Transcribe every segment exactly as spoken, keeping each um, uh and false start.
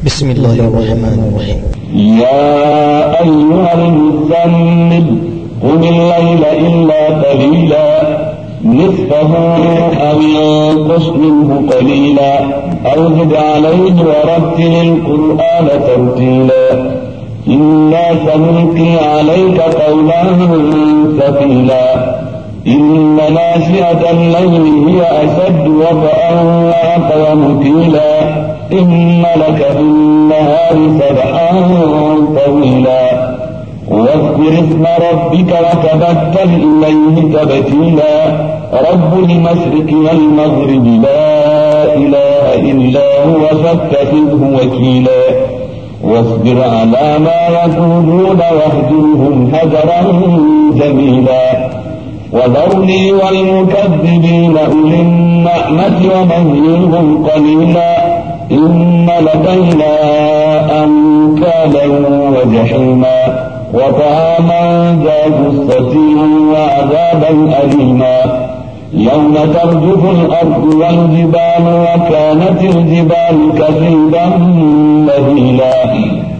بسم الله الرحمن الرحيم. يا أيها المزمل قم الليل إلا قليلا نصفه أو ينقص منه قليلا أو زد عليه ورتل القرآن ترتيلا إنا سنلقي عليك قولا ثقيلا إن ناشئة الليل هي أشد وطئا وأقوم قيلا إن لك في النهار سبحا طويلا واذكر اسم ربك وتبتل إليه تبتيلا رب المشرق والمغرب لا إله إلا هو فاتخذه وكيلا واصبر على ما يقولون واهجرهم هجرا جميلا وذرني والمكذبين أولي النعمة ومهلهم قليلا إن لدينا أنكالا وجحيما وطعاما ذا غصة وعذابا أليما يوم ترجف الأرض والجبال وكانت الجبال كثيبا مهيلا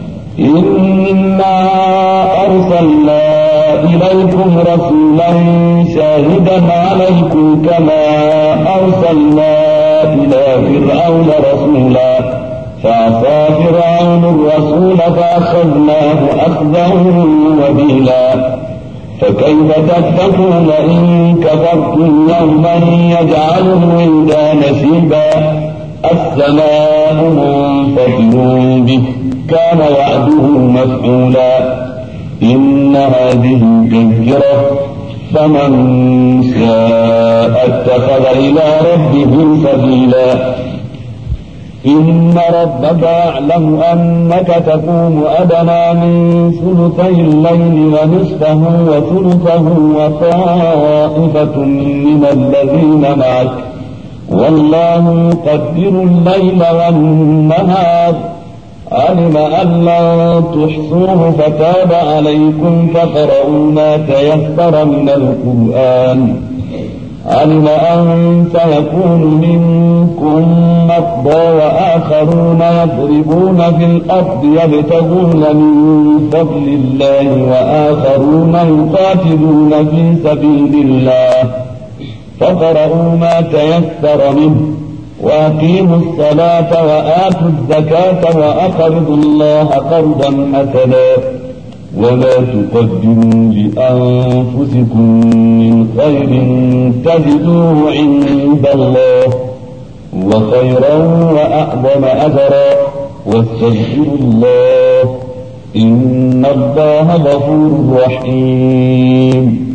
إنا أرسلنا إليكم رسولا شاهدا عليكم كما أرسلنا إلى فرعون رسولا فعصى فرعون الرسول فأخذناه أخذا وبيلا فكيف تتقون إن كفرتم يوما يجعل الولدان شيبا السماء منفطر به كان وعده مفعولا إن هذه تذكرة فمن شاء اتخذ إلى ربه سبيلا إن ربك يعلم أنك تقوم أدنى من ثلثي الليل ونصفه وثلثه وطائفة من الذين معك والله يقدر الليل والنهار علم أن لن تحصوه فتاب عليكم فقرؤوا ما تيسر من القرآن علم أن سيكون منكم مرضى وآخرون يضربون في الأرض يبتغون من فضل الله وآخرون يقاتلون في سبيل الله فقرؤوا ما تيسر منه وأقيموا الصلاة وآتوا الزكاة وأقرضوا الله قرضا حسنا وما تقدموا لأنفسكم من خير تجدوه عند الله وخيرا وأعظم أجرا واستغفروا الله إن الله غفور رحيم.